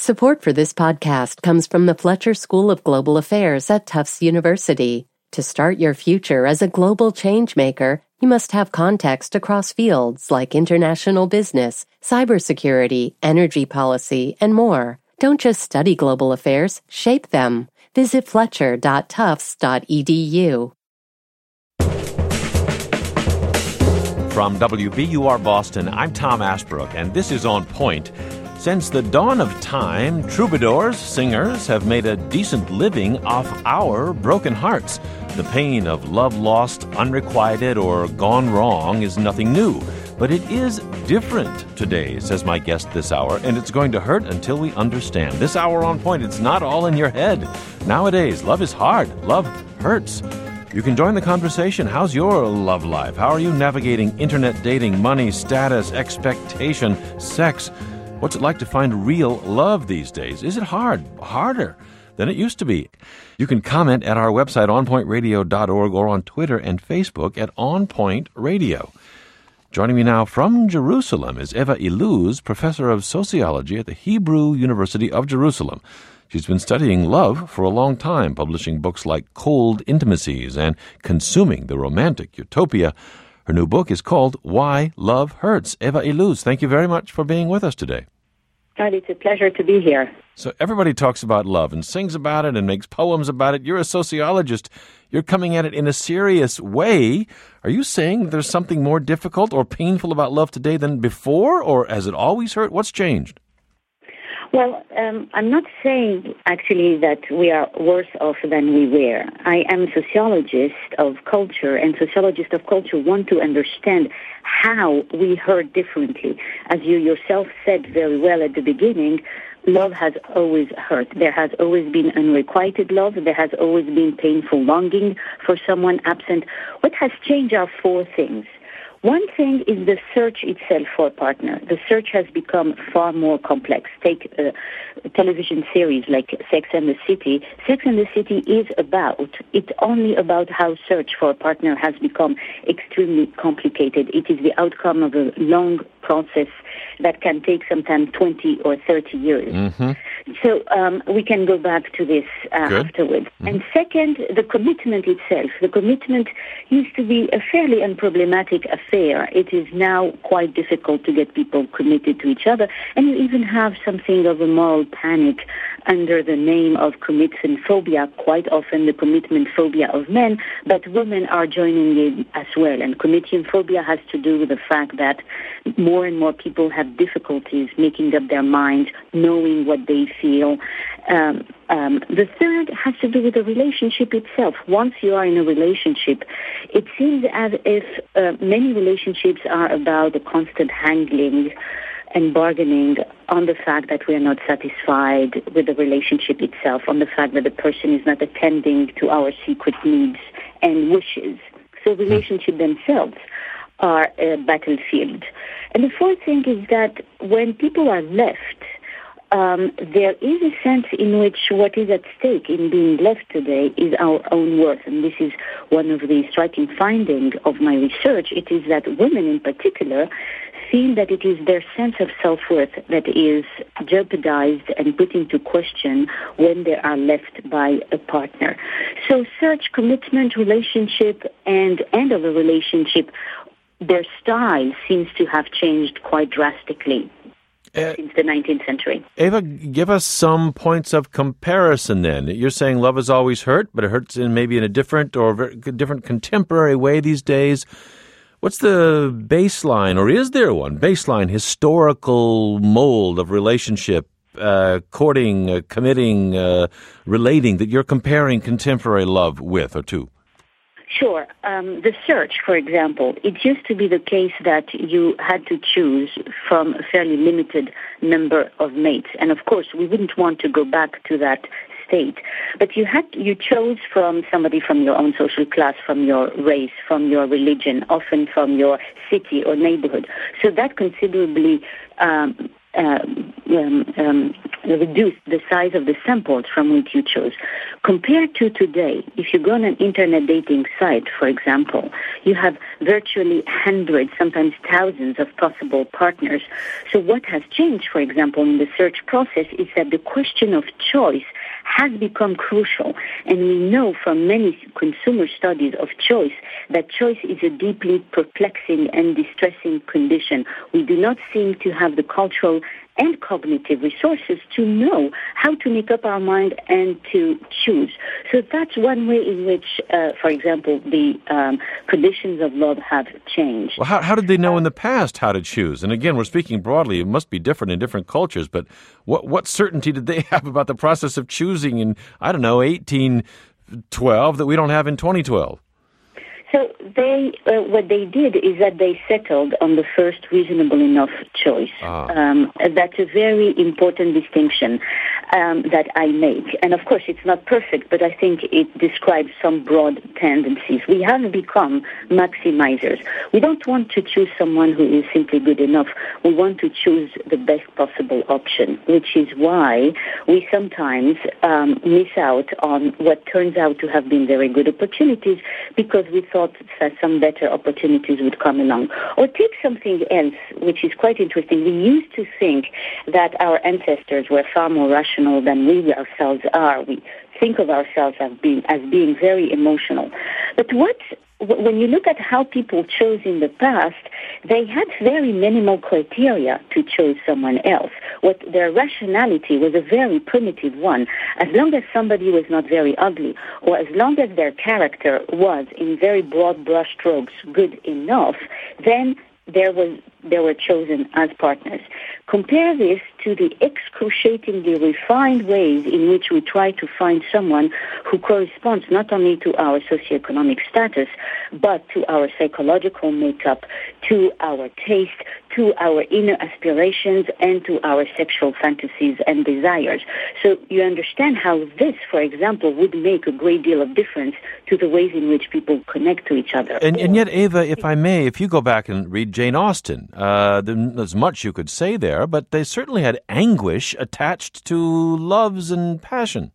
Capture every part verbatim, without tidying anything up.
Support for this podcast comes from the Fletcher School of Global Affairs at Tufts University. To start your future as a global changemaker, you must have context across fields like international business, cybersecurity, energy policy, and more. Don't just study global affairs, shape them. Visit fletcher dot tufts dot e d u. From W B U R Boston, I'm Tom Ashbrook, and this is On Point. Since the dawn of time, troubadours, singers, have made a decent living off our broken hearts. The pain of love lost, unrequited, or gone wrong is nothing new. But it is different today, says my guest this hour, and it's going to hurt until we understand. This hour On Point, it's not all in your head. Nowadays, love is hard. Love hurts. You can join the conversation. How's your love life? How are you navigating internet dating, money, status, expectation, sex? What's it like to find real love these days? Is it hard? Harder than it used to be? You can comment at our website, on point radio dot org, or on Twitter and Facebook at On Point Radio. Joining me now from Jerusalem is Eva Iluz, professor of sociology at the Hebrew University of Jerusalem. She's been studying love for a long time, publishing books like Cold Intimacies and Consuming the Romantic Utopia. Her new book is called Why Love Hurts. Eva Iluz, thank you very much for being with us today. God, it's a pleasure to be here. So everybody talks about love and sings about it and makes poems about it. You're a sociologist. You're coming at it in a serious way. Are you saying there's something more difficult or painful about love today than before, or has it always hurt? What's changed? Well, um, I'm not saying, actually, that we are worse off than we were. I am a sociologist of culture, and sociologists of culture want to understand how we hurt differently. As you yourself said very well at the beginning, love has always hurt. There has always been unrequited love. There has always been painful longing for someone absent. What has changed are four things. One thing is the search itself for a partner. The search has become far more complex. Take a television series like Sex and the City. Sex and the City is about, it's only about how search for a partner has become extremely complicated. It is the outcome of a long process that can take sometimes twenty or thirty years. Mm-hmm. So um, we can go back to this uh, afterwards. Mm-hmm. And second, the commitment itself. The commitment used to be a fairly unproblematic affair. It is now quite difficult to get people committed to each other. And you even have something of a moral panic under the name of commitment phobia, quite often the commitment phobia of men, but women are joining in as well. And commitment phobia has to do with the fact that more and more people have difficulties making up their mind, knowing what they feel. Um, um, the third has to do with the relationship itself. Once you are in a relationship, it seems as if uh, many relationships are about a constant haggling and bargaining on the fact that we are not satisfied with the relationship itself, on the fact that the person is not attending to our secret needs and wishes. So relationships themselves are a battlefield. And the fourth thing is that when people are left, um, there is a sense in which what is at stake in being left today is our own worth. And this is one of the striking findings of my research. It is that women in particular feel that it is their sense of self-worth that is jeopardized and put into question when they are left by a partner. So search, commitment, relationship, and end of a relationship, their style seems to have changed quite drastically uh, since the nineteenth century. Eva, give us some points of comparison then. You're saying love has always hurt, but it hurts in maybe in a different or very different contemporary way these days. What's the baseline, or is there one, baseline historical mold of relationship, uh, courting, uh, committing, uh, relating that you're comparing contemporary love with or to? Sure. Um, the search, for example, it used to be the case that you had to choose from a fairly limited number of mates. And of course, we wouldn't want to go back to that state. But you had you chose from somebody from your own social class, from your race, from your religion, often from your city or neighborhood. So that considerably um, uh, um, um, reduce the size of the samples from which you chose. Compared to today, if you go on an internet dating site, for example, you have virtually hundreds, sometimes thousands of possible partners. So what has changed, for example, in the search process is that the question of choice has become crucial. And we know from many consumer studies of choice that choice is a deeply perplexing and distressing condition. We do not seem to have the cultural and cognitive resources to know how to make up our mind and to choose. So that's one way in which, uh, for example, the um, conditions of love have changed. Well, how, how did they know in the past how to choose? And again, we're speaking broadly. It must be different in different cultures, but what, what certainty did they have about the process of choosing in, I don't know, eighteen twelve that we don't have in twenty twelve? So they, uh, what they did is that they settled on the first reasonable enough choice. Ah. Um, that's a very important distinction um, that I make. And of course, it's not perfect, but I think it describes some broad tendencies. We have become maximizers. We don't want to choose someone who is simply good enough. We want to choose the best possible option, which is why we sometimes um, miss out on what turns out to have been very good opportunities because we thought that some better opportunities would come along. Or take something else, which is quite interesting. We used to think that our ancestors were far more rational than we ourselves are. We think of ourselves as being, as being very emotional. But what when you look at how people chose in the past, they had very minimal criteria to choose someone else. What their rationality was a very primitive one. As long as somebody was not very ugly, or as long as their character was, in very broad brushstrokes, good enough, then there was they were chosen as partners. Compare this to the excruciatingly refined ways in which we try to find someone who corresponds not only to our socioeconomic status, but to our psychological makeup, to our taste, to our inner aspirations, and to our sexual fantasies and desires. So you understand how this, for example, would make a great deal of difference to the ways in which people connect to each other. And, and yet, Ava, if I may, if you go back and read Jane Austen, uh, there's much you could say there, but they certainly had anguish attached to loves and passion.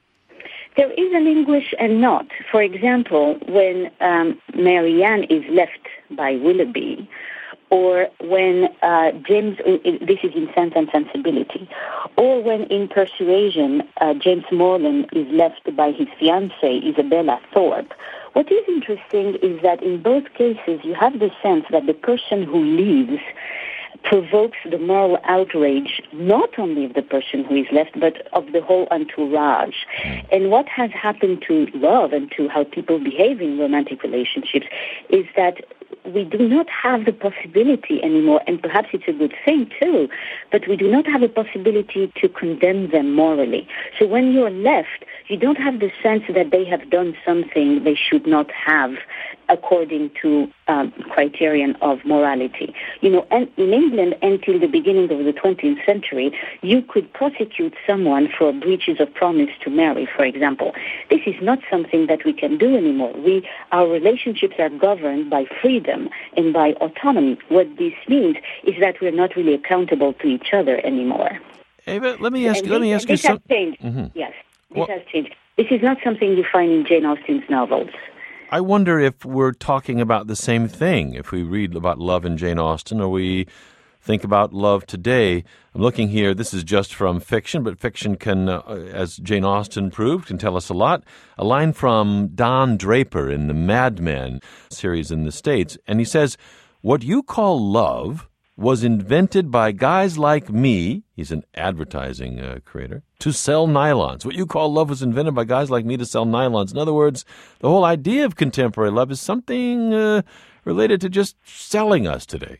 There is an anguish and not. For example, when um, Marianne is left by Willoughby, or when uh, James, this is in Sense and Sensibility, or when in Persuasion, uh, James Morland is left by his fiancée, Isabella Thorpe. What is interesting is that in both cases, you have the sense that the person who leaves provokes the moral outrage not only of the person who is left, but of the whole entourage. And what has happened to love and to how people behave in romantic relationships is that we do not have the possibility anymore, and perhaps it's a good thing too, but we do not have a possibility to condemn them morally. So when you're left, you don't have the sense that they have done something they should not have according to um, criterion of morality. You know, and in England until the beginning of the twentieth century, you could prosecute someone for breaches of promise to marry, for example. This is not something that we can do anymore. We, our relationships are governed by freedom and by autonomy. What this means is that we're not really accountable to each other anymore. Ava, let me ask. And let this, me ask you this has something. changed. Mm-hmm. Yes, this Well, has changed. This is not something you find in Jane Austen's novels. I wonder if we're talking about the same thing, if we read about love in Jane Austen or we think about love today. I'm looking here, this is just from fiction, but fiction can, uh, as Jane Austen proved, can tell us a lot. A line from Don Draper in the Mad Men series in the States, and he says, "What you call love was invented by guys like me," he's an advertising uh, creator, "to sell nylons. What you call love was invented by guys like me to sell nylons." In other words, the whole idea of contemporary love is something uh, related to just selling us today.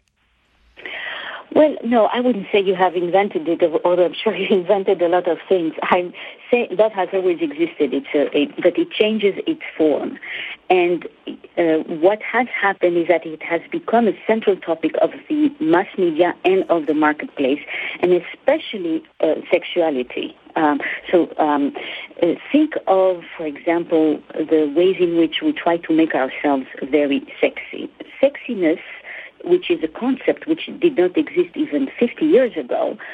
Well, no, I wouldn't say you have invented it, although I'm sure you invented a lot of things. I'm saying love has always existed, it's a, it, but it changes its form. And uh, what has happened is that it has become a central topic of the mass media and of the marketplace, and especially uh, sexuality. Um, so um, uh, think of, for example, the ways in which we try to make ourselves very sexy. Sexiness, which is a concept which did not exist even fifty years ago,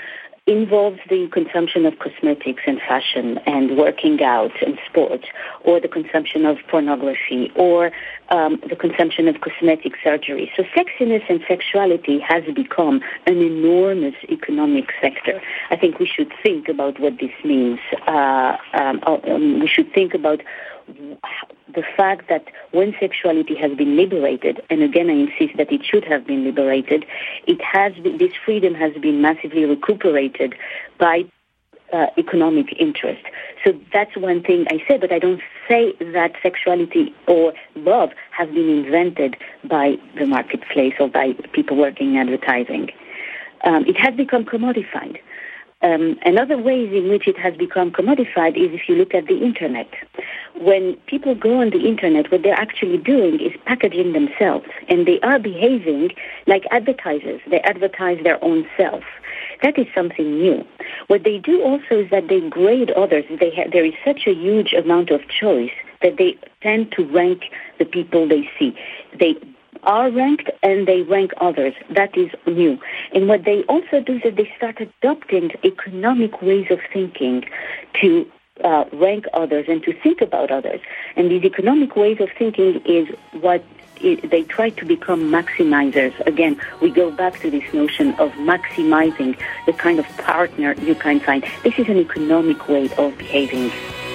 involves the consumption of cosmetics and fashion and working out and sport, or the consumption of pornography, or um, the consumption of cosmetic surgery. So sexiness and sexuality has become an enormous economic sector. I think we should think about what this means. Uh, um, um, we should think about the fact that when sexuality has been liberated, and again I insist that it should have been liberated, it has been, this freedom has been massively recuperated by uh, economic interest. So that's one thing I say, but I don't say that sexuality or love has been invented by the marketplace or by people working in advertising. Um, it has become commodified. Um, another ways in which it has become commodified is if you look at the Internet. When people go on the Internet, what they're actually doing is packaging themselves, and they are behaving like advertisers. They advertise their own self. That is something new. What they do also is that they grade others. They ha- there is such a huge amount of choice that they tend to rank the people they see. They are ranked and they rank others. That is new. And what they also do is that they start adopting economic ways of thinking to uh, rank others and to think about others. And these economic ways of thinking is what it, they try to become maximizers. Again, we go back to this notion of maximizing the kind of partner you can find. This is an economic way of behaving.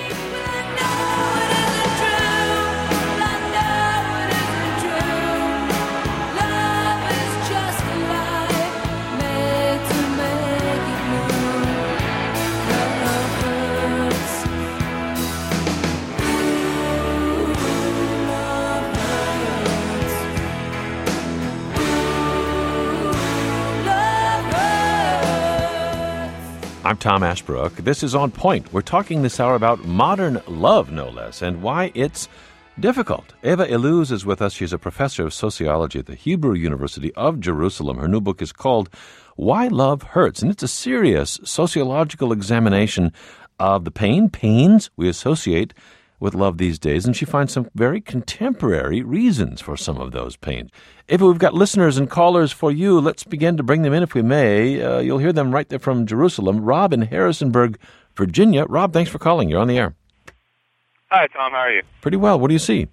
I'm Tom Ashbrook. This is On Point. We're talking this hour about modern love, no less, and why it's difficult. Eva Illouz is with us. She's a professor of sociology at the Hebrew University of Jerusalem. Her new book is called Why Love Hurts, and it's a serious sociological examination of the pain, pains we associate with love these days, and she finds some very contemporary reasons for some of those pains. Eva, we've got listeners and callers for you. Let's begin to bring them in if we may. Uh, you'll hear them right there from Jerusalem. Rob in Harrisonburg, Virginia. Rob, thanks for calling. You're on the air. Hi, Tom. How are you? Pretty well. What do you see?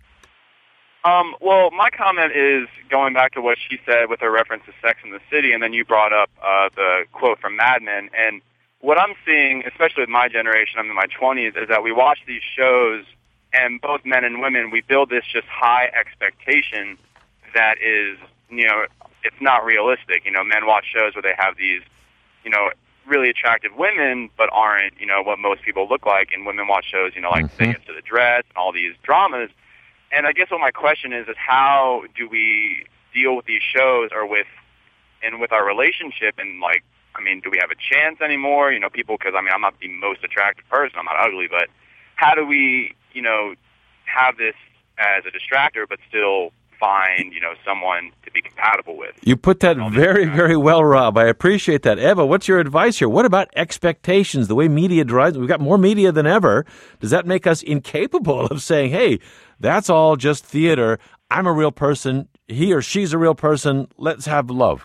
Um, well, my comment is going back to what she said with her reference to Sex and the City, and then you brought up uh, the quote from Mad Men. And what I'm seeing, especially with my generation, I'm in my twenties, is that we watch these shows, and both men and women, we build this just high expectation that is, you know, it's not realistic. You know, men watch shows where they have these, you know, really attractive women, but aren't, you know, what most people look like. And women watch shows, you know, like Mm-hmm. Say Yes to the Dress and all these dramas. And I guess what my question is, is how do we deal with these shows or with, and with our relationship and, like, I mean, do we have a chance anymore? You know, people, because, I mean, I'm not the most attractive person. I'm not ugly, but how do we, you know, have this as a distractor but still find, you know, someone to be compatible with? You put that very, very well, Rob. I appreciate that. Eva, what's your advice here? What about expectations, the way media drives? We've got more media than ever. Does that make us incapable of saying, hey, that's all just theater. I'm a real person. He or she's a real person. Let's have love.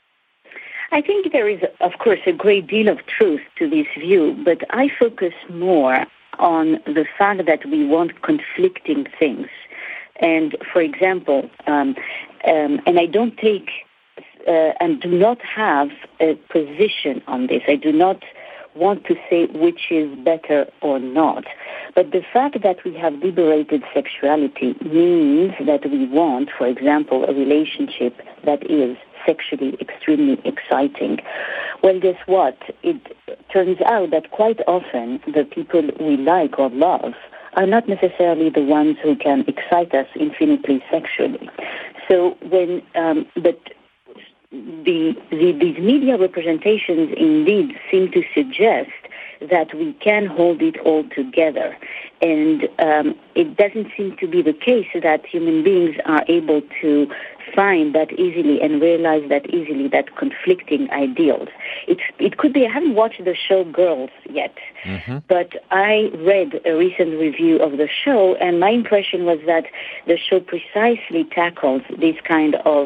I think there is, of course, a great deal of truth to this view, but I focus more on the fact that we want conflicting things. And, for example, um, um, and I don't take uh, and do not have a position on this. I do not want to say which is better or not. But the fact that we have liberated sexuality means that we want, for example, a relationship that is sexually extremely exciting. Well, guess what? It turns out that quite often the people we like or love are not necessarily the ones who can excite us infinitely sexually. So when, um, but the, the these media representations indeed seem to suggest that we can hold it all together. And um, it doesn't seem to be the case that human beings are able to find that easily and realize that easily, that conflicting ideals. It's, it could be, I haven't watched the show Girls yet, mm-hmm. but I read a recent review of the show, and my impression was that the show precisely tackles this kind of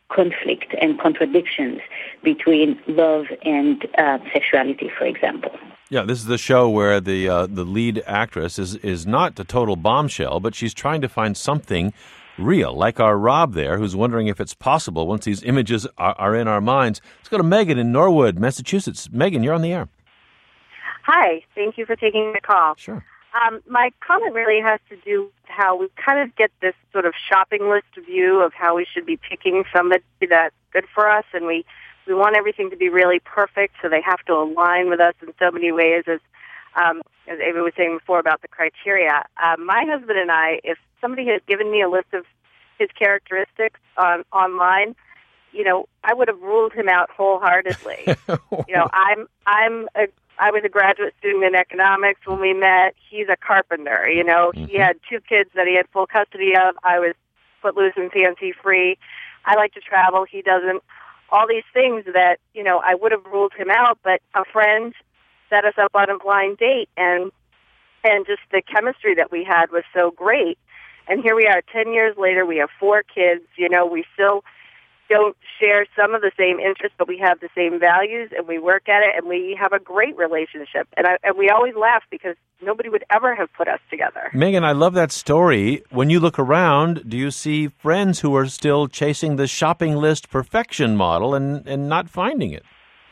conflict and contradictions between love and uh, sexuality, for example. Yeah, this is the show where the uh, the lead actress is, is not a total bombshell, but she's trying to find something real, like our Rob there, who's wondering if it's possible once these images are, are in our minds. Let's go to Megan in Norwood, Massachusetts. Megan, you're on the air. Hi, thank you for taking the call. Sure. Um, my comment really has to do with how we kind of get this sort of shopping list view of how we should be picking somebody that's good for us, and we, we want everything to be really perfect, so they have to align with us in so many ways, as um, as Ava was saying before about the criteria. Uh, my husband and I, if somebody had given me a list of his characteristics on, online, you know, I would have ruled him out wholeheartedly. you know, I'm I'm a I was a graduate student in economics when we met. He's a carpenter, you know. Mm-hmm. He had two kids that he had full custody of. I was footloose and fancy-free. I like to travel. He doesn't. All these things that, you know, I would have ruled him out, but a friend set us up on a blind date, and and just the chemistry that we had was so great. And here we are ten years later. We have four kids. You know, we still don't share some of the same interests, but we have the same values, and we work at it, and we have a great relationship. And, I, and we always laugh because nobody would ever have put us together. Megan, I love that story. When you look around, do you see friends who are still chasing the shopping list perfection model and, and not finding it?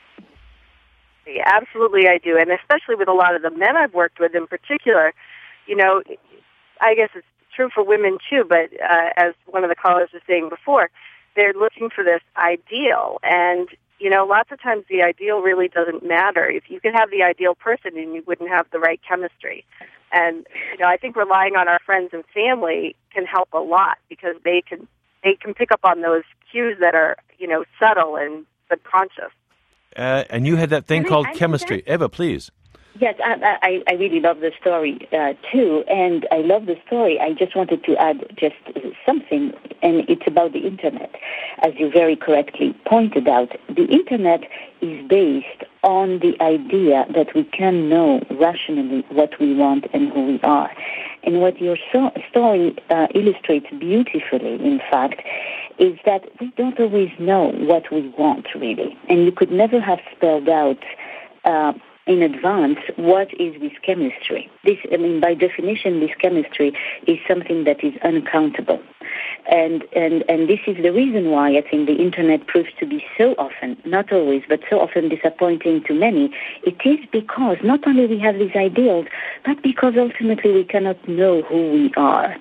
Yeah, absolutely, I do. And especially with a lot of the men I've worked with in particular, you know, I guess it's true for women too, but uh, as one of the callers was saying before, they're looking for this ideal. And, you know, lots of times the ideal really doesn't matter. If you could have the ideal person and you wouldn't have the right chemistry. And, you know, I think relying on our friends and family can help a lot because they can they can pick up on those cues that are, you know, subtle and subconscious. Uh, and you had that thing Can called I, I chemistry. Eva, please. Yes, I, I, I really love the story, uh, too, and I love the story. I just wanted to add just something, and it's about the Internet. As you very correctly pointed out, the Internet is based on the idea that we can know rationally what we want and who we are. And what your so- story uh, illustrates beautifully, in fact, is that we don't always know what we want, really. And you could never have spelled out uh, in advance what is this chemistry. This, I mean, by definition, this chemistry is something that is uncountable. And, and, and this is the reason why I think the Internet proves to be so often, not always, but so often disappointing to many. It is because not only we have these ideals, but because ultimately we cannot know who we are.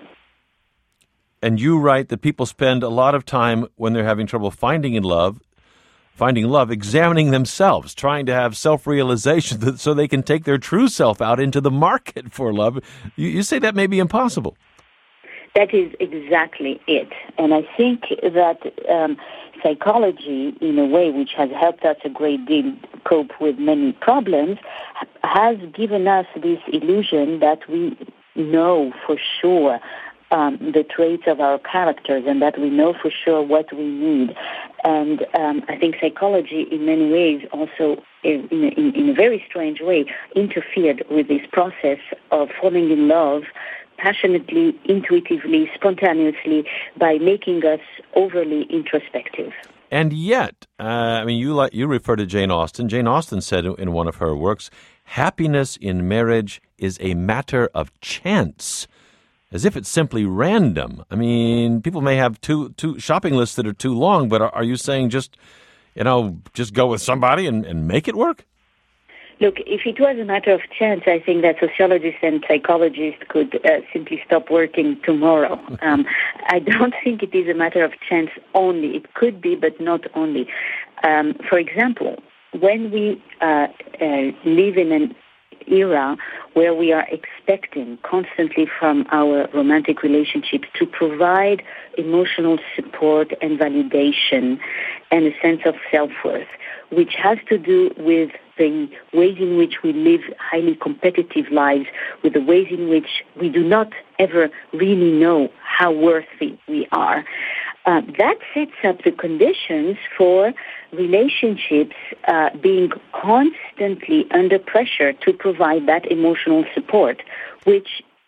And you write that people spend a lot of time when they're having trouble finding in love, finding love, examining themselves, trying to have self-realization so they can take their true self out into the market for love. You, you say that may be impossible. That is exactly it. And I think that um, psychology, in a way which has helped us a great deal cope with many problems, has given us this illusion that we know for sure Um, the traits of our characters and that we know for sure what we need. And um, I think psychology in many ways also, in, in, in a very strange way, interfered with this process of falling in love passionately, intuitively, spontaneously, by making us overly introspective. And yet, uh, I mean, you like, you refer to Jane Austen. Jane Austen said in one of her works, happiness in marriage is a matter of chance. As if it's simply random. I mean, people may have two two shopping lists that are too long, but are, are you saying just, you know, just go with somebody and, and make it work? Look, if it was a matter of chance, I think that sociologists and psychologists could uh, simply stop working tomorrow. Um, I don't think it is a matter of chance only. It could be, but not only. Um, for example, when we uh, uh, live in an era where we are expecting constantly from our romantic relationships to provide emotional support and validation and a sense of self-worth, which has to do with the ways in which we live highly competitive lives, with the ways in which we do not ever really know how worthy we are. Uh, that sets up the conditions for relationships uh, being constantly under pressure to provide that emotional support, which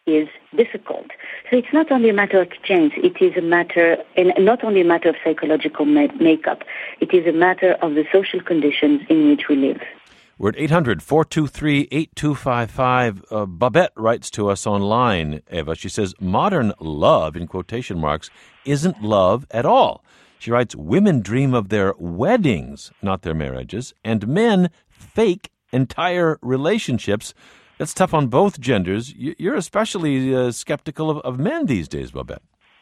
is difficult. So it's not only a matter of change, it is a matter, and not only a matter of psychological ma- makeup, it is a matter of the social conditions in which we live. We're at eight hundred, four two three, eight two five five. Uh, Babette writes to us online, Eva. She says, modern love, in quotation marks, isn't love at all. She writes, women dream of their weddings, not their marriages, and men fake entire relationships. That's tough on both genders. You're especially uh, skeptical of, of men these days, Babette.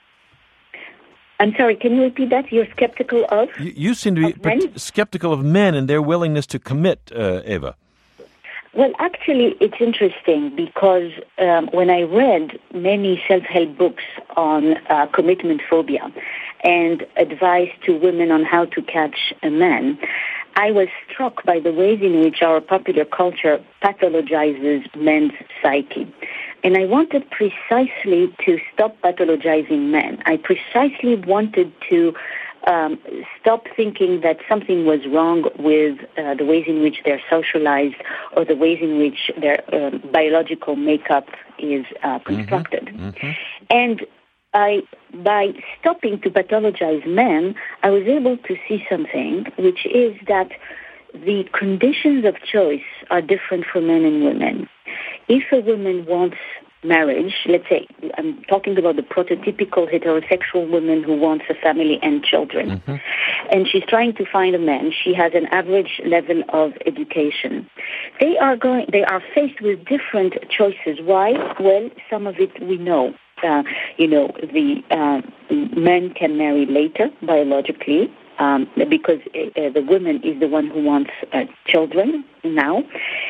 I'm sorry, can you repeat that? You're skeptical of? You, you seem to be men? skeptical of men and their willingness to commit, uh, Eva. Well, actually, it's interesting because um, when I read many self-help books on uh, commitment phobia and advice to women on how to catch a man, I was struck by the ways in which our popular culture pathologizes men's psyche. And I wanted precisely to stop pathologizing men. I precisely wanted to um, stop thinking that something was wrong with uh, the ways in which they're socialized or the ways in which their um, biological makeup is uh, constructed. Mm-hmm. Mm-hmm. And I, by stopping to pathologize men, I was able to see something, which is that the conditions of choice are different for men and women. If a woman wants marriage, let's say, I'm talking about the prototypical heterosexual woman who wants a family and children, mm-hmm. and she's trying to find a man, she has an average level of education. They are going, they are faced with different choices. Why? Well, some of it we know. Uh, you know, the uh, men can marry later biologically um, because uh, the woman is the one who wants uh, children now.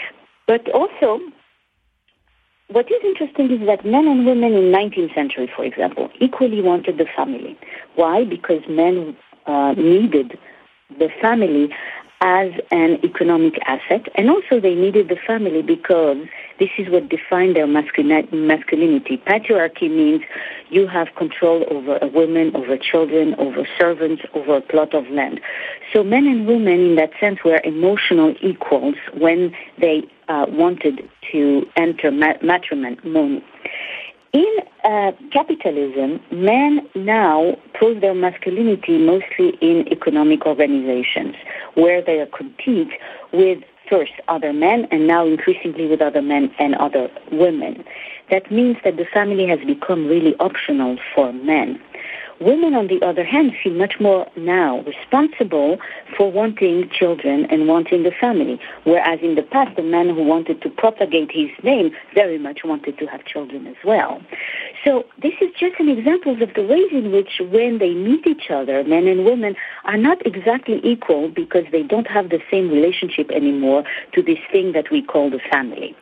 But also, what is interesting is that men and women in the nineteenth century, for example, equally wanted the family. Why? Because men uh, needed the family as an economic asset, and also they needed the family because this is what defined their masculin- masculinity. Patriarchy means you have control over a woman, over children, over servants, over a plot of land. So men and women, in that sense, were emotional equals when they uh, wanted to enter ma- matrimony. In uh, capitalism, men now prove their masculinity mostly in economic organizations, where they compete with first other men and now increasingly with other men and other women. That means that the family has become really optional for men. Women, on the other hand, feel much more now responsible for wanting children and wanting the family, whereas in the past, the man who wanted to propagate his name very much wanted to have children as well. So this is just an example of the ways in which when they meet each other, men and women are not exactly equal because they don't have the same relationship anymore to this thing that we call the family.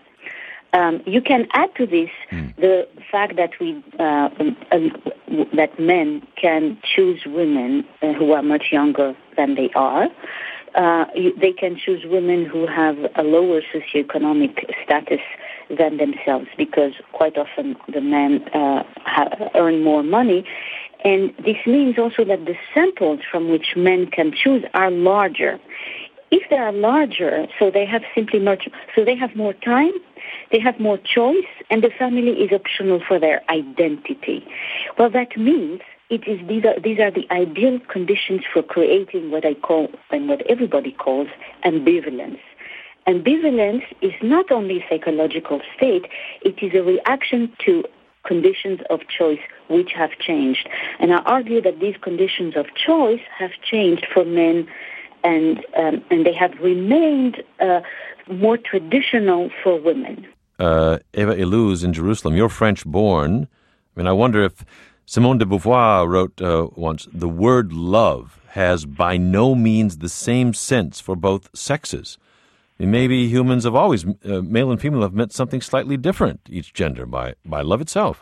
Um, you can add to this mm. the fact that we uh, um, that men can choose women uh, who are much younger than they are. Uh, they can choose women who have a lower socioeconomic status than themselves because quite often the men uh, have, earn more money. And this means also that the samples from which men can choose are larger. If they are larger, so they have simply more, so they have more time, they have more choice, and the family is optional for their identity. Well, that means it is these are these are the ideal conditions for creating what I call and what everybody calls ambivalence. Ambivalence is not only a psychological state; it is a reaction to conditions of choice which have changed. And I argue that these conditions of choice have changed for men. And um, and they have remained uh, more traditional for women. Uh, Eva Illouz in Jerusalem, you're French-born. I mean, I wonder if Simone de Beauvoir wrote uh, once, the word love has by no means the same sense for both sexes. I mean, maybe humans have always, uh, male and female, have meant something slightly different, each gender, by, by love itself.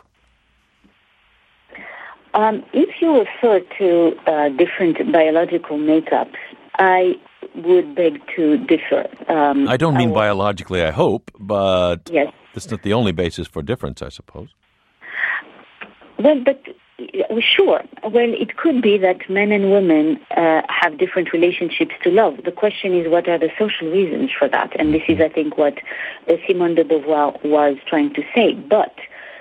Um, if you refer to uh, different biological makeups, I would beg to differ. Um, I don't mean I biologically, I hope, but yes. That's not the only basis for difference, I suppose. Well, but sure. Well, it could be that men and women uh, have different relationships to love. The question is, what are the social reasons for that? And this is, I think, what uh, Simone de Beauvoir was trying to say. But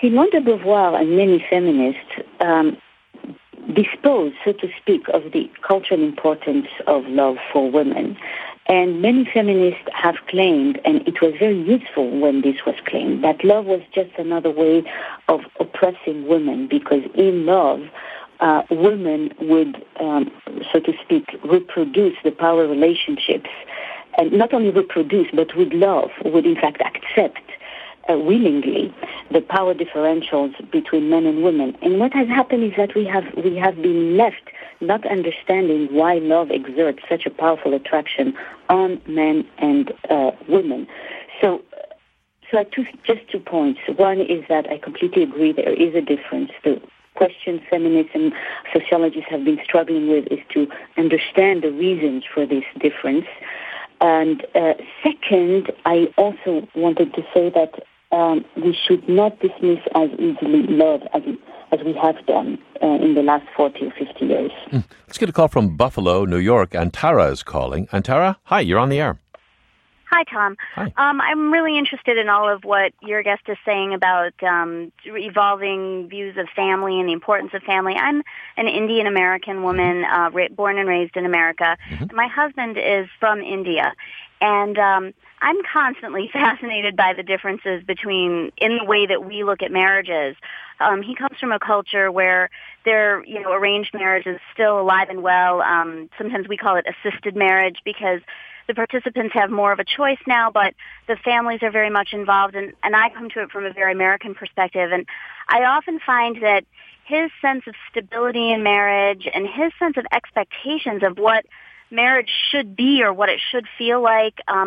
Simone de Beauvoir and many feminists um, dispose, so to speak, of the cultural importance of love for women. And many feminists have claimed, and it was very useful when this was claimed, that love was just another way of oppressing women, because in love, uh, women would, um, so to speak, reproduce the power relationships, and not only reproduce, but would love, would in fact accept Uh, willingly the power differentials between men and women. And what has happened is that we have we have been left not understanding why love exerts such a powerful attraction on men and uh, women. So, so I two, just two points. One is that I completely agree there is a difference. The question feminists and sociologists have been struggling with is to understand the reasons for this difference. And uh, second, I also wanted to say that Um, we should not dismiss as easily love as, as we have done uh, in the last forty or fifty years. Mm. Let's get a call from Buffalo, New York. Antara is calling. Antara, hi, you're on the air. Hi, Tom. Hi. Um, I'm really interested in all of what your guest is saying about um, evolving views of family and the importance of family. I'm an Indian American woman, uh, ra- born and raised in America. Mm-hmm. My husband is from India, and um, I'm constantly fascinated by the differences between in the way that we look at marriages. Um, he comes from a culture where their, you know, arranged marriage is still alive and well. Um, sometimes we call it assisted marriage because the participants have more of a choice now, but the families are very much involved, and, and I come to it from a very American perspective. And I often find that his sense of stability in marriage and his sense of expectations of what marriage should be or what it should feel like um,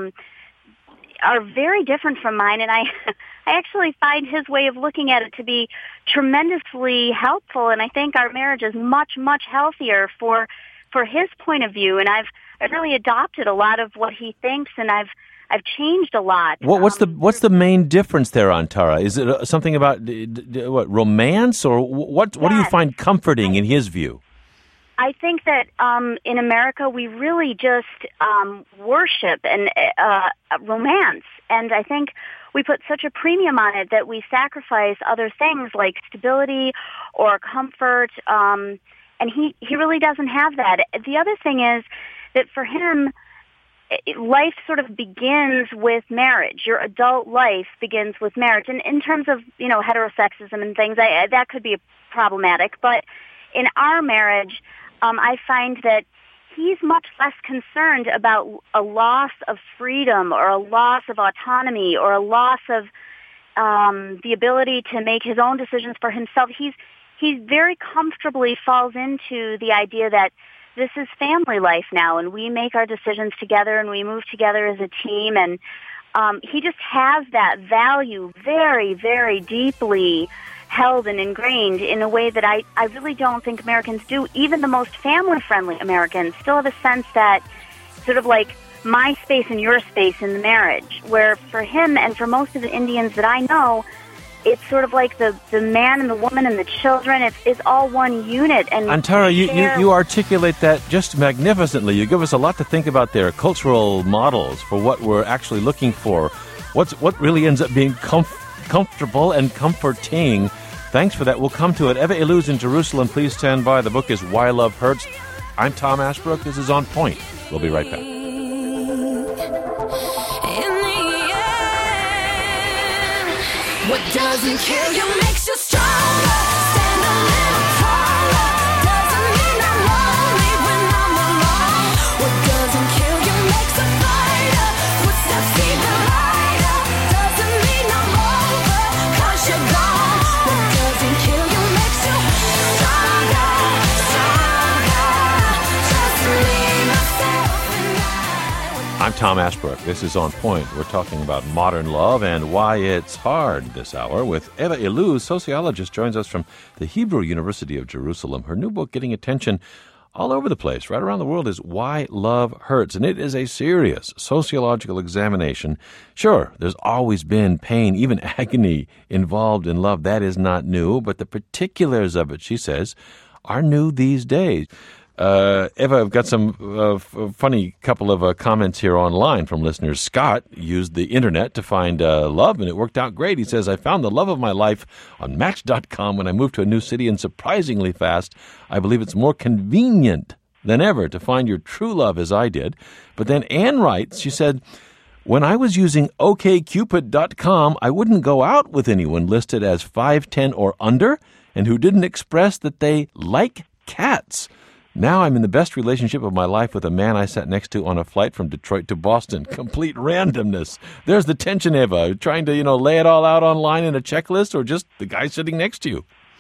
are very different from mine, and I I actually find his way of looking at it to be tremendously helpful, and I think our marriage is much, much healthier for for his point of view, and I've I've really adopted a lot of what he thinks, and I've I've changed a lot. What, what's um, the what's the main difference there, Antara? Is it something about what romance, or what what yes. do you find comforting in his view? I think that um, in America we really just um, worship and uh, romance, and I think we put such a premium on it that we sacrifice other things like stability or comfort, um, and he, he really doesn't have that. The other thing is that for him, life sort of begins with marriage. Your adult life begins with marriage, and in terms of, you know, heterosexism and things, I, that could be problematic, but in our marriage, Um, I find that he's much less concerned about a loss of freedom or a loss of autonomy or a loss of um, the ability to make his own decisions for himself. He's he very comfortably falls into the idea that this is family life now, and we make our decisions together and we move together as a team. And um, he just has that value very, very deeply held and ingrained in a way that I, I really don't think Americans do. Even the most family-friendly Americans still have a sense that sort of like my space and your space in the marriage, where for him and for most of the Indians that I know, it's sort of like the, the man and the woman and the children, it's, it's all one unit. And Antara, you, you, you articulate that just magnificently. You give us a lot to think about there, cultural models for what we're actually looking for. What's what really ends up being comfortable comfortable and comforting. Thanks for that. We'll come to it. Eva Illouz in Jerusalem, please stand by. The book is Why Love Hurts. I'm Tom Ashbrook. This is On Point. We'll be right back. What doesn't kill you makes you stronger. Stand a little taller. Doesn't mean I'm lonely when I'm alone. What doesn't kill you makes a fighter. Footsteps even lighter. Doesn't mean I'm over, 'cause you're gone. What doesn't kill you makes you stronger, stronger. Just me, myself, and I. I'm Tom Ashbrook. This is On Point. We're talking about modern love and why it's hard this hour with Eva Illouz. Sociologist joins us from the Hebrew University of Jerusalem. Her new book getting attention all over the place, right around the world, is Why Love Hurts. And it is a serious sociological examination. Sure, there's always been pain, even agony involved in love. That is not new. But the particulars of it, she says, are new these days. Uh, Eva, I've got some uh, f- funny couple of uh, comments here online from listeners. Scott used the internet to find uh, love, and it worked out great. He says, I found the love of my life on Match dot com when I moved to a new city, and surprisingly fast. I believe it's more convenient than ever to find your true love as I did. But then Anne writes, she said, when I was using O K Cupid dot com, I wouldn't go out with anyone listed as five ten or under and who didn't express that they like cats. Now I'm in the best relationship of my life with a man I sat next to on a flight from Detroit to Boston. Complete randomness. There's the tension, Eva. Trying to, you know, lay it all out online in a checklist, or just the guy sitting next to you?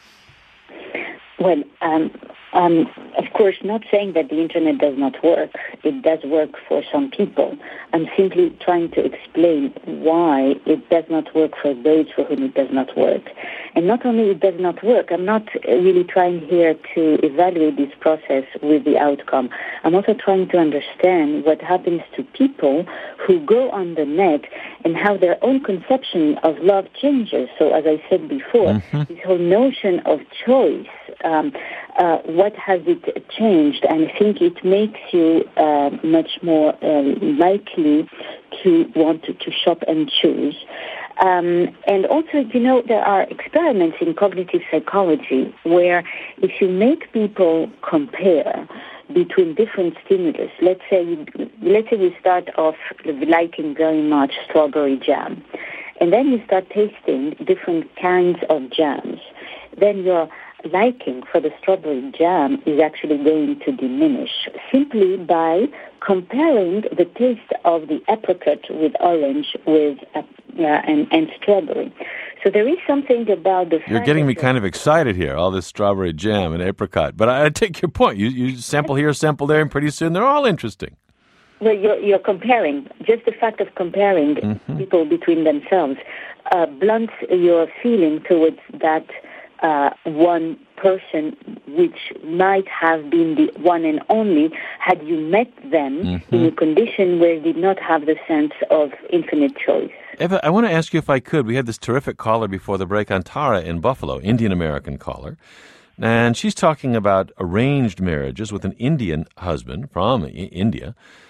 Well, um, um, of course, not saying that the internet does not work. It does work for some people. I'm simply trying to explain why it does not work for those for whom it does not work. And not only it does not work, I'm not really trying here to evaluate this process with the outcome. I'm also trying to understand what happens to people who go on the net and how their own conception of love changes. So as I said before, mm-hmm. this whole notion of choice, um, uh, what has it changed? And I think it makes you uh, much more uh, likely to want to, to shop and choose. Um, and also, you know, there are experiments in cognitive psychology where if you make people compare between different stimulus, let's say let's say you start off liking very much strawberry jam, and then you start tasting different kinds of jams, then your liking for the strawberry jam is actually going to diminish simply by comparing the taste of the apricot with orange with uh, yeah, and, and strawberry. So there is something about the You're getting me kind of excited here, all this strawberry jam and apricot. But I, I take your point. You, you sample here, sample there, and pretty soon they're all interesting. Well, you're, you're comparing. Just the fact of comparing mm-hmm. people between themselves uh, blunts your feeling towards that uh, one person, which might have been the one and only had you met them mm-hmm. in a condition where you did not have the sense of infinite choice. Eva, I want to ask you if I could. We had this terrific caller before the break on Tara in Buffalo, Indian-American caller. And she's talking about arranged marriages with an Indian husband from I- India.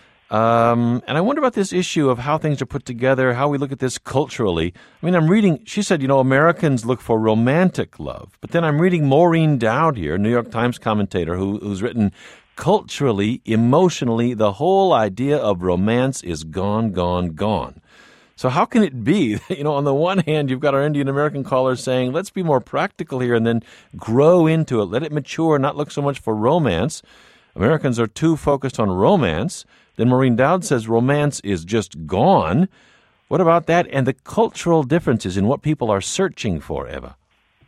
Um, and I wonder about this issue of how things are put together, how we look at this culturally. I mean, I'm reading, she said, you know, Americans look for romantic love. But then I'm reading Maureen Dowd here, New York Times commentator, who, who's written, culturally, emotionally, the whole idea of romance is gone, gone, gone. So how can it be, you know, on the one hand, you've got our Indian-American callers saying, let's be more practical here and then grow into it, let it mature, not look so much for romance. Americans are too focused on romance. Then Maureen Dowd says romance is just gone. What about that and the cultural differences in what people are searching for, Eva?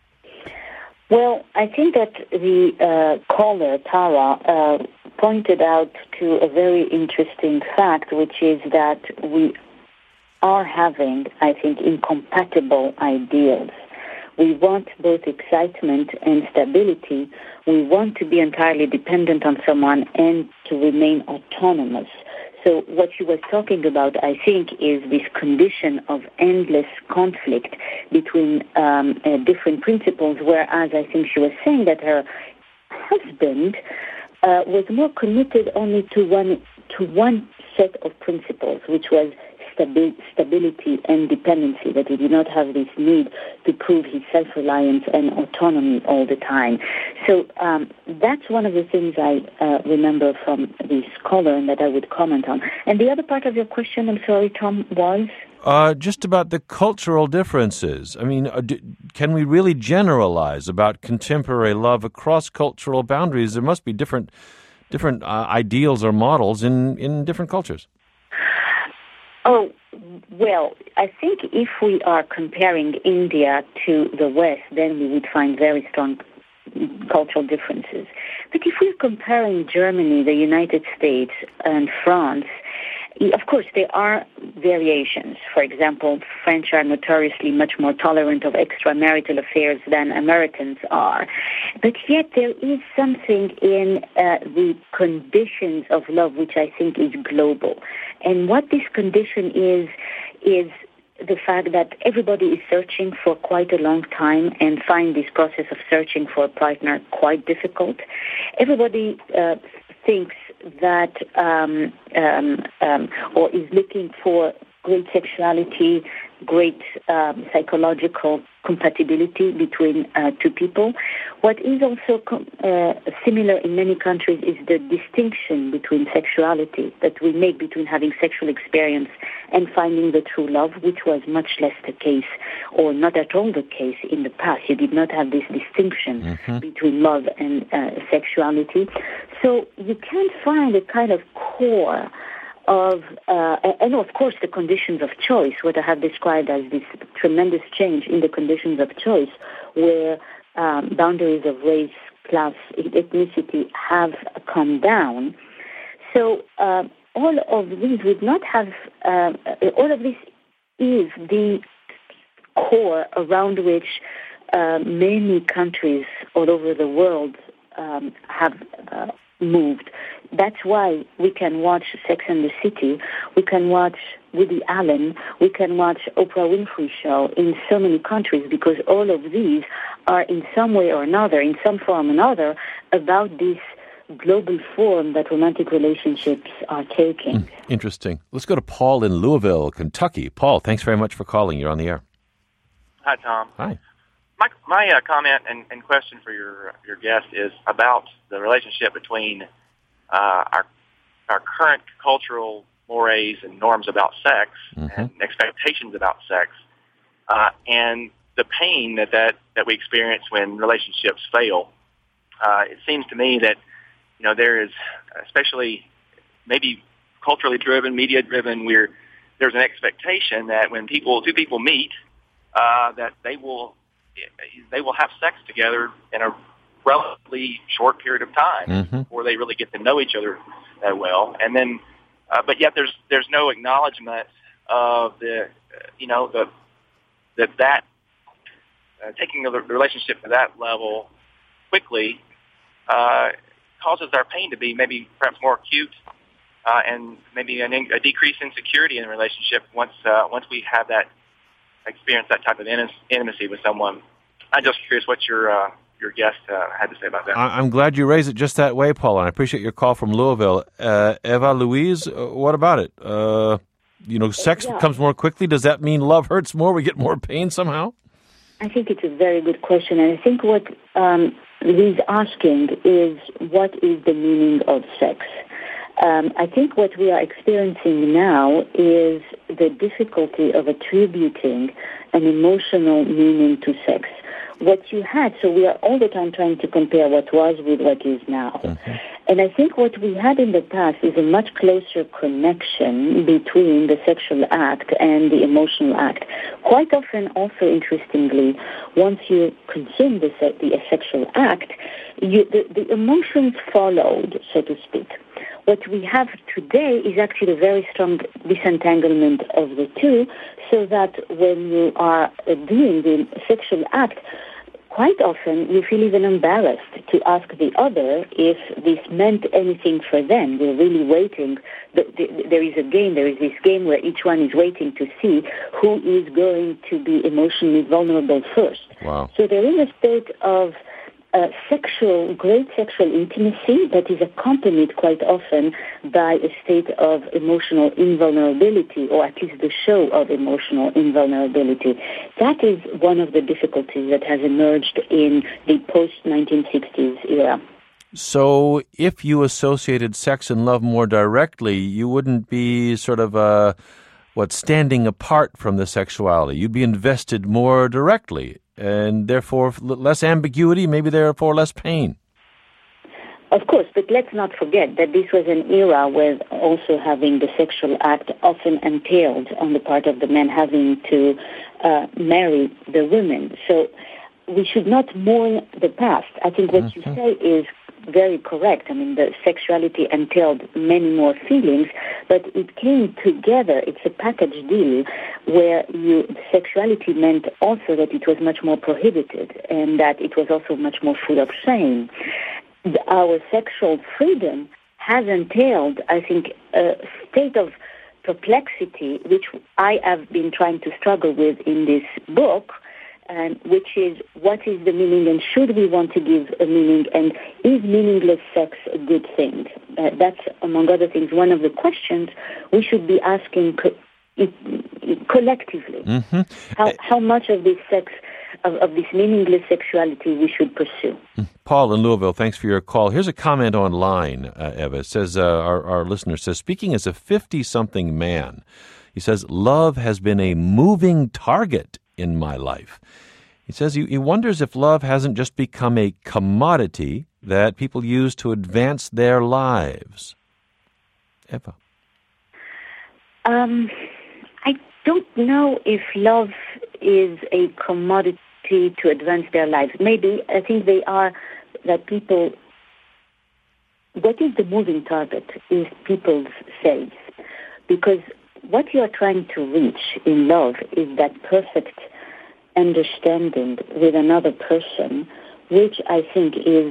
Well, I think that the uh, caller, Tara, uh, pointed out to a very interesting fact, which is that we are having, I think, incompatible ideals. We want both excitement and stability. We want to be entirely dependent on someone and to remain autonomous. So what she was talking about, I think, is this condition of endless conflict between um, uh, different principles, whereas I think she was saying that her husband uh, was more committed only to one to one set of principles, which was stabi- stability and dependency, that he did not have this need to prove his self-reliance and autonomy all the time. So um, that's one of the things I uh, remember from this caller and that I would comment on. And the other part of your question, I'm sorry, Tom, was? Uh, just about the cultural differences. I mean, uh, do, can we really generalize about contemporary love across cultural boundaries? There must be different different uh, ideals or models in, in different cultures. Oh, well, I think if we are comparing India to the West, then we would find very strong cultural differences. But if we're comparing Germany, the United States, and France, of course, there are variations. For example, French are notoriously much more tolerant of extramarital affairs than Americans are. But yet there is something in uh, the conditions of love which I think is global. And what this condition is, is the fact that everybody is searching for quite a long time and find this process of searching for a partner quite difficult. Everybody uh, thinks that um, um, um, or is looking for great sexuality, great um, psychological compatibility between uh, two people. What is also com- uh, similar in many countries is the distinction between sexuality that we make between having sexual experience and finding the true love, which was much less the case, or not at all the case in the past. You did not have this distinction mm-hmm. between love and uh, sexuality. So you can't find a kind of core of, uh, and of course the conditions of choice, what I have described as this tremendous change in the conditions of choice, where um, boundaries of race, class, ethnicity have come down. So uh, all of these would not have, uh, all of this is the core around which uh, many countries all over the world um, have uh, moved. That's why we can watch Sex and the City, we can watch Woody Allen, we can watch Oprah Winfrey Show in so many countries, because all of these are in some way or another, in some form or another, about this global form that romantic relationships are taking. Mm, interesting. Let's go to Paul in Louisville, Kentucky. Paul, thanks very much for calling. You're on the air. Hi, Tom. Hi. My my uh, comment and, and question for your your guest is about the relationship between uh, our our current cultural mores and norms about sex mm-hmm. and expectations about sex, uh, and the pain that, that, that we experience when relationships fail. Uh, it seems to me that you know there is, especially maybe culturally driven, media driven, where there's an expectation that when people two people meet, uh, that they will. they will have sex together in a relatively short period of time mm-hmm. before they really get to know each other that well. And then, uh, but yet there's there's no acknowledgement of the, uh, you know, the that that uh, taking the relationship to that level quickly uh, causes our pain to be maybe perhaps more acute uh, and maybe an, a decrease in security in the relationship once uh, once we have that. Experience that type of intimacy with someone. I'm just curious what your uh, your guest uh, had to say about that. I'm glad you raised it just that way, Paul, and I appreciate your call from Louisville. Uh, Eva Louise, uh, what about it? Uh, you know, sex yeah. comes more quickly. Does that mean love hurts more? We get more pain somehow? I think it's a very good question, and I think what um, Louise asking is, what is the meaning of sex? Um, I think what we are experiencing now is the difficulty of attributing an emotional meaning to sex. What you had, so we are all the time trying to compare what was with what is now. Mm-hmm. And I think what we had in the past is a much closer connection between the sexual act and the emotional act. Quite often, also interestingly, once you consume the, se- the sexual act, you, the, the emotions followed, so to speak. What we have today is actually a very strong disentanglement of the two, so that when you are doing the sexual act, quite often you feel even embarrassed to ask the other if this meant anything for them. They're really waiting. There is a game, there is this game where each one is waiting to see who is going to be emotionally vulnerable first. Wow. So there is a state of Uh, sexual, great sexual intimacy that is accompanied quite often by a state of emotional invulnerability, or at least the show of emotional invulnerability. That is one of the difficulties that has emerged in the post nineteen sixties era. So if you associated sex and love more directly, you wouldn't be sort of, uh, what, standing apart from the sexuality. You'd be invested more directly. And therefore less ambiguity, maybe therefore less pain. Of course, but let's not forget that this was an era where also having the sexual act often entailed on the part of the men having to uh, marry the women. So we should not mourn the past. I think what mm-hmm. you say is very correct. I mean, the sexuality entailed many more feelings, but it came together. It's a package deal where you, sexuality meant also that it was much more prohibited and that it was also much more full of shame. Our sexual freedom has entailed, I think, a state of perplexity, which I have been trying to struggle with in this book, and which is what is the meaning and should we want to give a meaning, and is meaningless sex a good thing? Uh, that's, among other things, one of the questions we should be asking co- collectively. Mm-hmm. How, how much of this sex, of, of this meaningless sexuality we should pursue. Paul in Louisville, thanks for your call. Here's a comment online, uh, Eva. It says, uh, our, our listener says, speaking as a fifty-something man, he says, love has been a moving target in my life. He says he, he wonders if love hasn't just become a commodity that people use to advance their lives. Eva. Um, I don't know if love is a commodity to advance their lives. Maybe. I think they are, that people, what is the moving target is people's selves. Because what you are trying to reach in love is that perfect understanding with another person, which I think is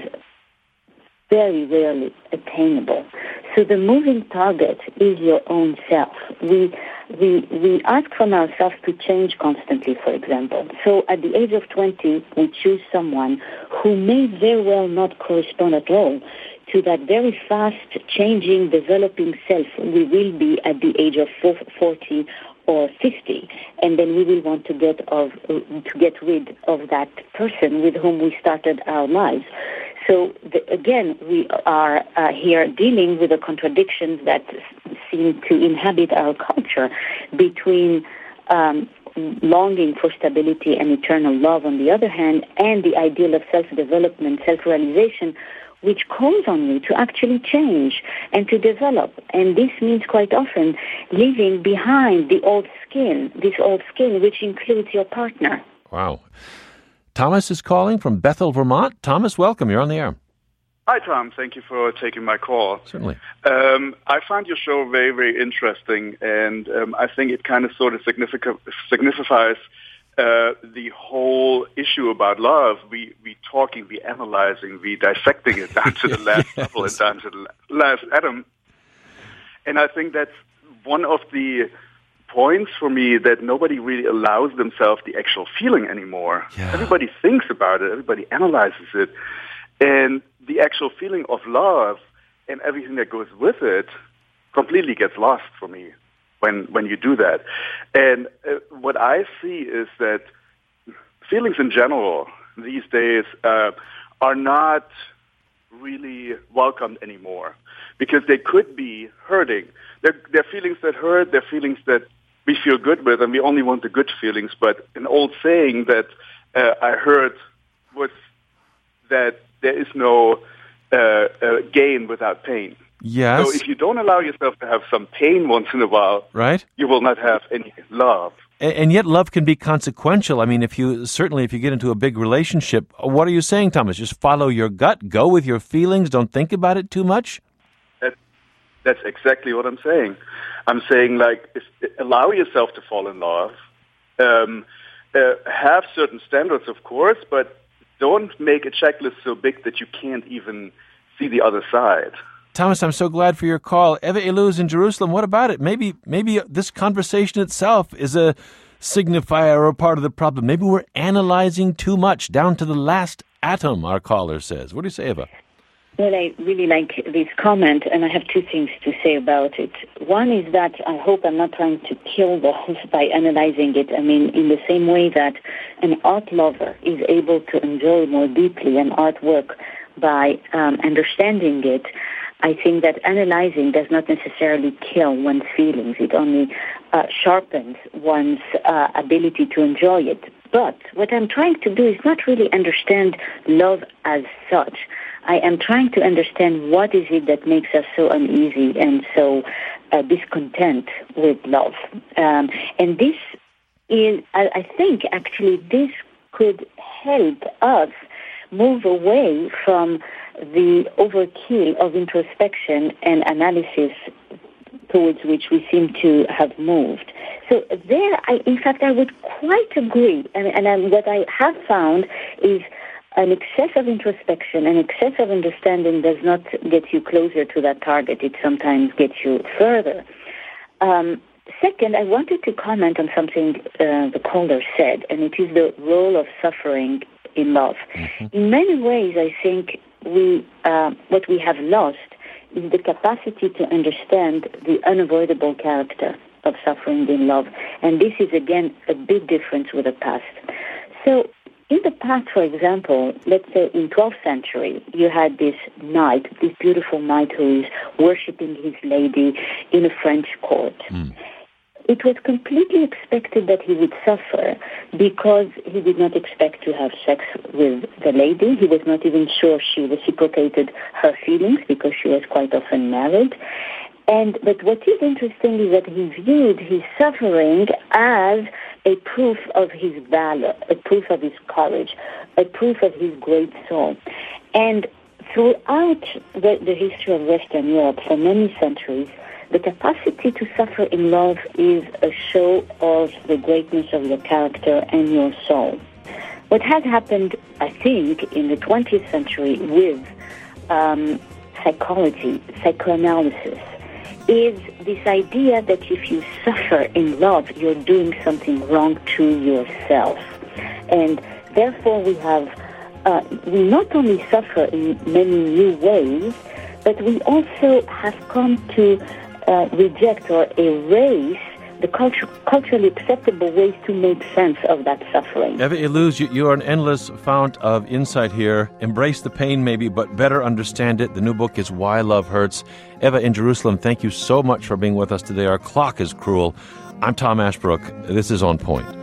very rarely attainable. So the moving target is your own self. We we we ask from ourselves to change constantly, for example. So at the age of twenty, we choose someone who may very well not correspond at all to that very fast changing, developing self we will be at the age of forty or fifty, and then we will want to get of to get rid of that person with whom we started our lives. So the, again, we are uh, here dealing with the contradictions that seem to inhabit our culture between um, longing for stability and eternal love on the other hand, and the ideal of self-development, self-realization, which calls on you to actually change and to develop. And this means quite often leaving behind the old skin, this old skin, which includes your partner. Wow. Thomas is calling from Bethel, Vermont. Thomas, welcome. You're on the air. Hi, Tom. Thank you for taking my call. Certainly. Um, I find your show very, very interesting, and um, I think it kind of sort of significa- signifies uh, the whole issue about love. We we talking, we analyzing, we dissecting it down to the last Yes. level and down to the last atom. And I think that's one of the points for me, that nobody really allows themselves the actual feeling anymore. Yeah. Everybody thinks about it, everybody analyzes it, and the actual feeling of love and everything that goes with it completely gets lost for me when when you do that. And uh, what I see is that feelings in general these days uh, are not really welcomed anymore, because they could be hurting. They're, they're feelings that hurt, they're feelings that we feel good with, and we only want the good feelings. But an old saying that uh, I heard was that there is no uh, uh, gain without pain. Yes. So if you don't allow yourself to have some pain once in a while, right, you will not have any love. And, and yet love can be consequential. I mean, if you certainly if you get into a big relationship, what are you saying, Thomas? Just follow your gut, go with your feelings, don't think about it too much? That, that's exactly what I'm saying. I'm saying, like, if, allow yourself to fall in love. Um, uh, have certain standards, of course, but don't make a checklist so big that you can't even see the other side. Thomas, I'm so glad for your call. Eva Iluz in Jerusalem, what about it? Maybe maybe this conversation itself is a signifier or a part of the problem. Maybe we're analyzing too much, down to the last atom, our caller says. What do you say, Eva? Well, I really like this comment, and I have two things to say about it. One is that I hope I'm not trying to kill love by analyzing it. I mean, in the same way that an art lover is able to enjoy more deeply an artwork by um, understanding it, I think that analyzing does not necessarily kill one's feelings. It only uh, sharpens one's uh, ability to enjoy it. But what I'm trying to do is not really understand love as such. I am trying to understand what is it that makes us so uneasy and so uh, discontent with love. Um, and this is, I, I think, actually, this could help us move away from the overkill of introspection and analysis towards which we seem to have moved. So there, I, in fact, I would quite agree. And, and um, what I have found is an excess of introspection, an excess of understanding does not get you closer to that target. It sometimes gets you further. Um, second, I wanted to comment on something uh, the caller said, and it is the role of suffering in love. Mm-hmm. In many ways, I think we uh, what we have lost is the capacity to understand the unavoidable character of suffering in love. And this is, again, a big difference with the past. So in the past, for example, let's say in twelfth century, you had this knight, this beautiful knight who is worshipping his lady in a French court. Mm. It was completely expected that he would suffer because he did not expect to have sex with the lady. He was not even sure she reciprocated her feelings because she was quite often married. And but what is interesting is that he viewed his suffering as a proof of his valor, a proof of his courage, a proof of his great soul. And throughout the, the history of Western Europe for many centuries, the capacity to suffer in love is a show of the greatness of your character and your soul. What has happened, I think, in the twentieth century with um, psychology, psychoanalysis, is this idea that if you suffer in love, you're doing something wrong to yourself. And therefore we have, uh, we not only suffer in many new ways, but we also have come to uh, reject or erase the culture, culturally acceptable ways to make sense of that suffering. Eva Illouz, you, you are an endless fount of insight here. Embrace the pain maybe, but better understand it. The new book is Why Love Hurts. Eva in Jerusalem, thank you so much for being with us today. Our clock is cruel. I'm Tom Ashbrook. This is On Point.